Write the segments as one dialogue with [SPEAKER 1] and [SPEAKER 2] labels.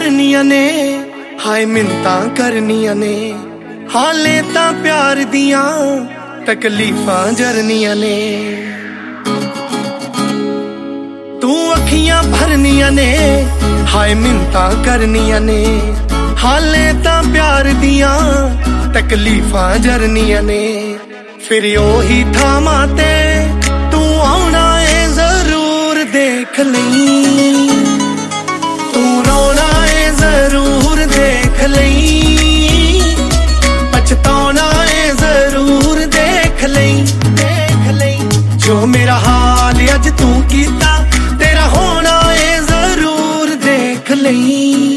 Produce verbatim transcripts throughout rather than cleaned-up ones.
[SPEAKER 1] भरनिया ने, हाय मिन्नतां करनिया ने, हाले तां प्यार दियां तकलीफां जरनिया ने। तू अखियां भरनिया ने, हाय मिन्नतां करनिया ने, हाले तां प्यार दियां तकलीफां जरनिया ने। फिर ओही थामां ते तू आउणा ए जरूर देख लईं, तू रोना ए जरूर देख लईं, पछताना ए जरूर देख लईं, देख लईं। जो मेरा हाल अज तू कीता, तेरा होना ए जरूर देख लईं।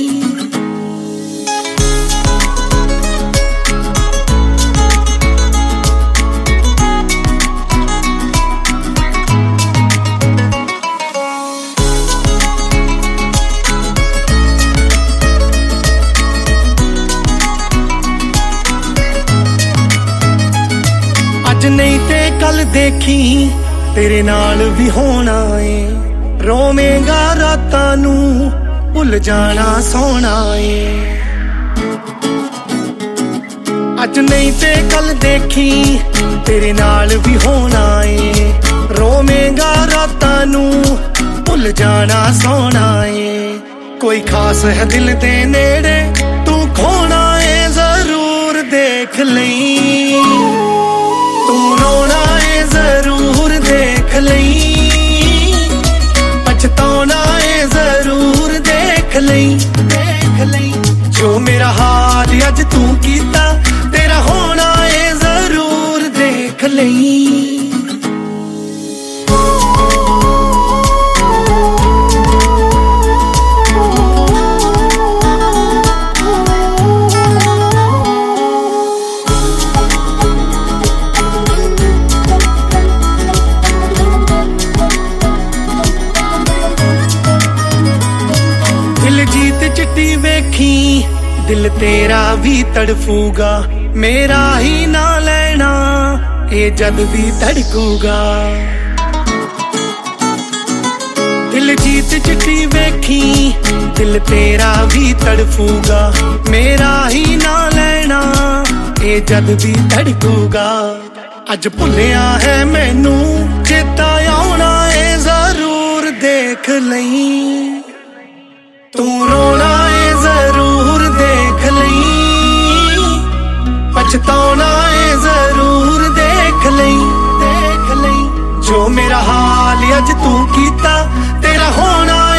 [SPEAKER 1] अज नहीं ते कल देखी तेरे नाल भी होना है, रोवेगा रातां नू भुल जाना सोना है। अज नहीं ते कल देखी तेरे नाल भी होना है, रोवेगा रातां नू भुल जाना सोना है। कोई खास है दिल दे नेड़े, तू खोना है जरूर देख लईं, तू रोना ए जरूर देख लईं, पछताना ए जरूर देख लईं, देख लईं। जो मेरा हाल अज तू कीता, तेरा होना ए जरूर देख लईं। जीत चिट्टी वेखी दिल तेरा भी तड़फूगा, मेरा ही ना लेना ये जद भी धड़कूगा। दिल जीत चिट्टी वेखी दिल तेरा भी तड़फूगा, मेरा ही ना लेना ये जद भी धड़कूगा। अज भुलिया है मैनू चेता आउणा ए जरूर देख लईं, तू रोना ए जरूर देख लईं, पछताना ए जरूर देख लईं, देख लईं। जो मेरा हाल अज तू कीता, तेरा होना